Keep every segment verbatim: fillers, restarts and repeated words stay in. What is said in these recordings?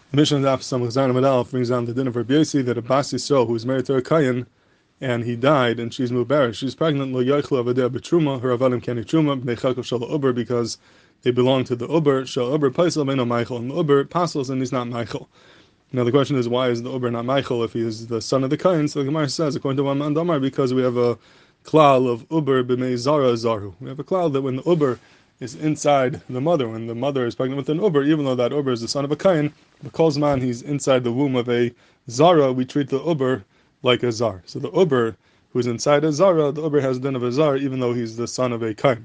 The Mishnah Daf Samach Zayin Amud Aleph brings down the din of Rabbi Yossi that a Bas Yisrael who is married to a Kayan and he died and she's mubarish. She's pregnant lo yochel avadeh betruma. Her avadim can't eat truma bnei chelko shel uber because they belong to the uber. Shel uber paisel meino Michael, and the uber pasels and he's not Michael. Now the question is, why is the uber not Michael if he is the son of the Kayan? So the Gemara says, according to one man Damar, because we have a klal of uber b'mei zara zaru. We have a klal that when the uber is inside the mother, when the mother is pregnant with an uber, even though that uber is the son of a Kayan, because man he's inside the womb of a zara, we treat the uber like a zar. So the uber who's inside a zara, the uber has the din of a zar, even though he's the son of a Kayan.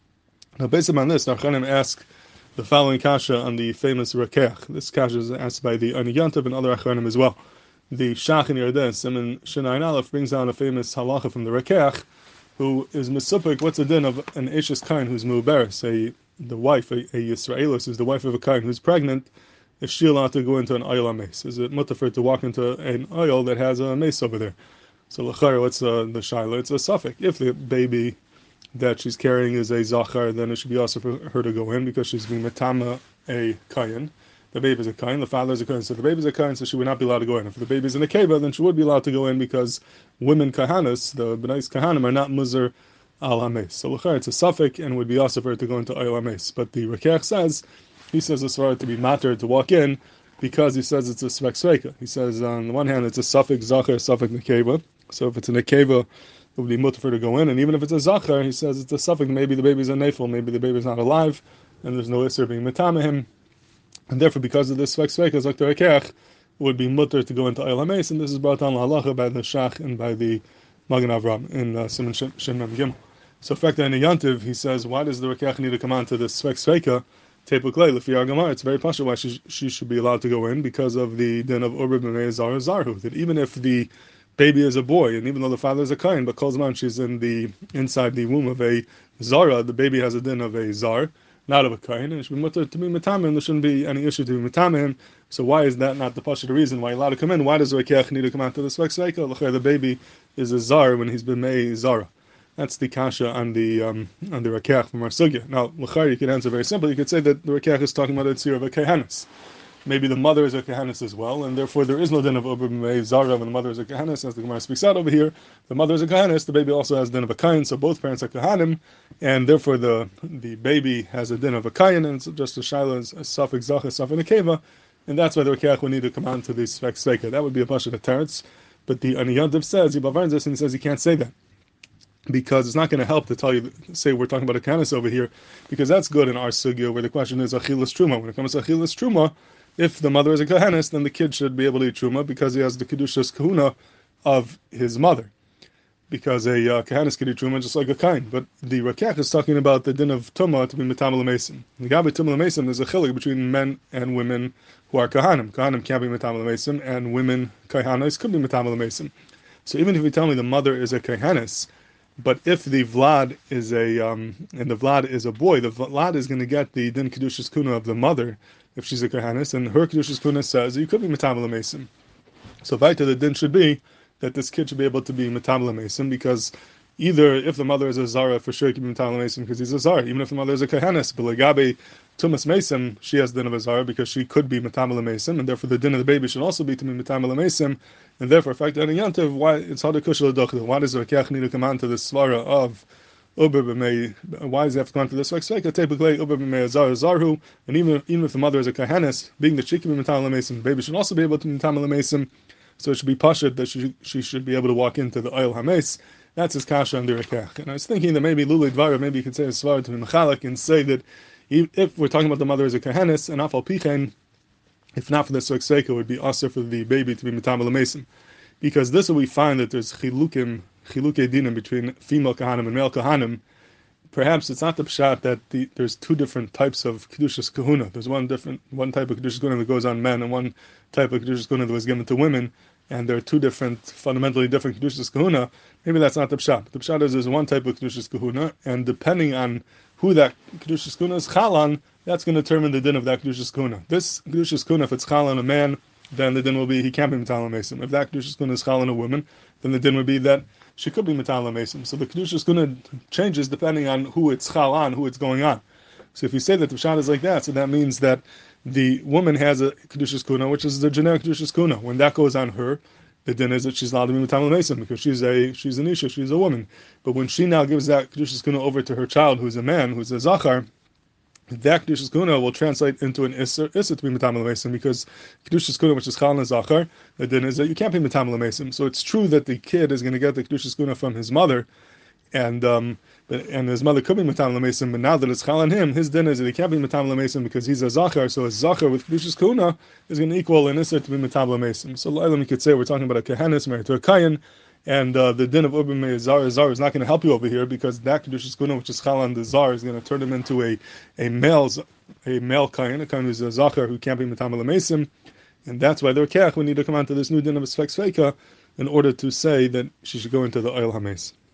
Now, based on this, Narchanim ask the following kasha on the famous Rakeach. This kasha is asked by the Ani Yantav and other Achronim as well. The Shach in Yarden, Simon Shinayin Aleph, brings down a famous halacha from the Rakeach, who is misupik, what's the din of an Eshes Kain who's muberes, a the wife, a, a Yisraelis, who's the wife of a Kain who's pregnant, is she allowed to go into an oil mace? Is it mutter for her to walk into an oil that has a mace over there? So l'chayr, what's uh, the shaila? It's a suffix. If the baby that she's carrying is a zachar, then it should be also for her to go in because she's being matama a kayan. The baby is a kayan, the father is a kayan, so the baby is a kayan, so she would not be allowed to go in. If the baby is in a keva, then she would be allowed to go in because women kahanas, the benais kahanim, are not muzar al hames. So l'chayr, it's a suffix and would be also for her to go into oil hames. But the Rakech says, he says it's for her to be matter to walk in because he says it's a svek sveka. He says on the one hand it's a suffix zachar, suffix nekeva. So if it's a nekeva, it would be mutter for her to go in, and even if it's a zachar, he says it's a suffix. Maybe the baby's a nefil, maybe the baby's not alive, and there's no isser being matama him, and therefore because of this svek sveka, Zakter Ekech, it would be mutter to go into Oil HaMeis, and this is brought down halacha by the Shach and by the Magen Avram in uh, Simon Shem Mem Gimel. So, in fact, in the Yantiv, he says, why does the Rekech need to come on to this svek sveka? Tepuklei, Lefi Argamar, it's very possible why she, she should be allowed to go in because of the din of Uber B'mei Zar Zarhu, that even if the baby is a boy, and even though the father is a kain, but calls man she's in the inside the womb of a zara, the baby has a din of a zar, not of a kain, and it should be mutter to be metamim. There shouldn't be any issue to be metamim. So why is that not the pasha reason why you're allowed to come in? Why does the rekeach need to come out to the svek sveka? The baby is a zar when he's been made zara. That's the kasha on the um, on the rekeach from our sugya. Now, l'chayr, you could answer very simply. You could say that the rekeach is talking about a tzir of a kehanis. Maybe the mother is a Kehanis as well, and therefore there is no din of Uber B'mei Zara when the mother is a Kehanis, as the Gemara speaks out over here. The mother is a Kehanis, the baby also has din of a Kayan, so both parents are Kehanim, and therefore the the baby has a din of a Kayan, and it's just a Shaila, a suffix Zach, a suffix Nekeva, and that's why the Rekeach will need to come on to the Svek Sveka. That would be a Pasha of Teretz, but the Ani Yantav says, he bavarns this, and he says he can't say that, because it's not going to help to tell you, say we're talking about a Kehanis over here, because that's good in our Sugya, where the question is Achilas Truma. When it comes to Achilas Truma, if the mother is a Kehanis, then the kid should be able to eat Truma because he has the Kedushas Kahuna of his mother. Because a uh, Kehanis can eat Truma just like a Kain. But the Rakech is talking about the din of Tumah to be Metamal Mason. The Gabi Tumah Mason, there's a chilik between men and women who are Kahanim. Kahanim can't be Metamal Mason, and women, Kahanis, could be Metamal Mason. So even if you tell me the mother is a Kehanis, but if the Vlad is a, um, and the Vlad is a boy, the Vlad is going to get the din Kedushas Kuna of the mother, if she's a Kehanis, and her Kedushas Kuna says, you could be Metamala Mason. So Vaita, the din should be that this kid should be able to be Metamala Mason, because either if the mother is a Zara, for sure he can be Metamala Mason because he's a Zara, even if the mother is a Kehanis. But Legabe Tumas Mason, she has the din of a Zara because she could be Metamala Mason, and therefore the din of the baby should also be to be Metamala Mason, and therefore, in fact, any Yantiv, why it's hard to kushal dochel. Why does the Rekeach need to come on to the Svara of Uber b'mei? Why does he have to come on to this? Expect typically Uber b'mei Zar Zarhu, and even even if the mother is a Kehanis, being that she can be Metamala Mason, the baby should also be able to be Metamala Mason. So it should be pashut that she she should be able to walk into the oil hames. That's his kasha on the Rekeach. And I was thinking that maybe Luli Dvara, maybe you could say a Svara to be Mechalak and say that if we're talking about the mother as a Kehanis, and Afal Pichen, if not for the Svek Sveka, it would be also for the baby to be Metamala Mason. Because this is what we find, that there's chilukim, chiluke dinim between female kahanim and male kahanim. Perhaps it's not the pshat that the, there's two different types of kedushas kahuna. There's one different, one type of kedushas kahuna that goes on men, and one type of kedushas kahuna that was given to women. And there are two different, fundamentally different kedushas kahuna. Maybe that's not the pshat. The pshat is there's one type of kedushas kahuna, and depending on who that kedushas kahuna is chalan, that's going to determine the din of that kedushas kahuna. This kedushas kahuna, if it's chalan a man, then the din will be he can't be Metallah Mason. If that Kedushas Kuna is Chal on a woman, then the din would be that she could be Metallah Mason. So the Kedushas Kuna changes depending on who it's Chal on, who it's going on. So if you say that the Pshat is like that, so that means that the woman has a Kedushas Kuna, which is the generic Kedushas Kuna. When that goes on her, the din is that she's allowed to be Matam L'Mesim because she's a she's an Isha, she's a woman. But when she now gives that Kedushas Kuna over to her child, who's a man, who's a Zachar, that Kedushas Kuna will translate into an Isser, Isser to be Matam L'Mesim, because Kedushas Kuna, which is Chal and Zachar, the din is that you can't be Matam L'Mesim. So it's true that the kid is going to get the Kedushas Kuna from his mother, and um, and his mother could be Matam L'Mesim, but now that it's Chal on him, his din is that he can't be Matam L'Mesim because he's a Zachar, so a Zachar with Kedushas Kuna is going to equal an Isser to be Matam L'Mesim. So L'aylam, you could say we're talking about a Kehanis married to a Kayan, and uh, the din of Ubim Zar Zar is not going to help you over here because that Kedushas Kuna, which is Chal on the Zar, is going to turn him into a a male a male Kayan, a Kayan who's a Zachar who can't be Matam L'Mesim, and that's why they're Keach. We need to come on to this new din of a Sfek Sveika in order to say that she should go into the Oil Hames.